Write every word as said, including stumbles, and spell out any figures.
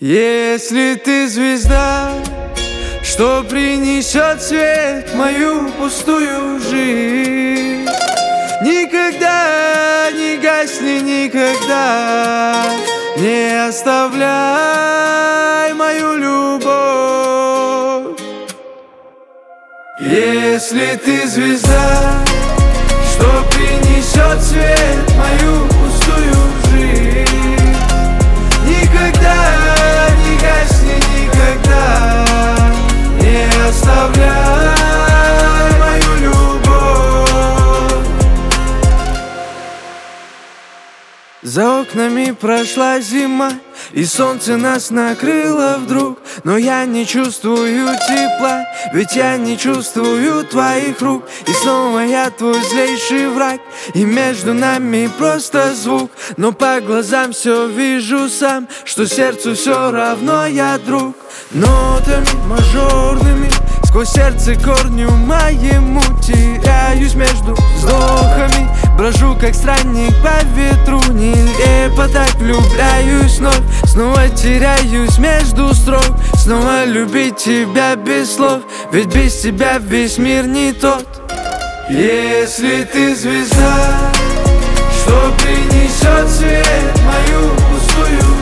Если ты звезда, что принесет свет в мою пустую жизнь, никогда не гасни, никогда не оставляй мою любовь. Если ты звезда, что принесет свет в мою пустую жизнь, никогда не гасни, никогда не оставляй мою любовь. За окнами прошла зима, и солнце нас накрыло вдруг. Но я не чувствую тепла, ведь я не чувствую твоих рук. И снова я твой злейший враг, и между нами просто звук. Но по глазам все вижу сам, что сердцу все равно я друг. Нотами мажорными сквозь сердце корню моему теряюсь между вздохами. Брожу как странник по ветру, нелепо так влюбляюсь вновь. Снова теряюсь между строк, снова любить тебя без слов, ведь без тебя весь мир не тот. Если ты звезда, что принесет свет в мою пустую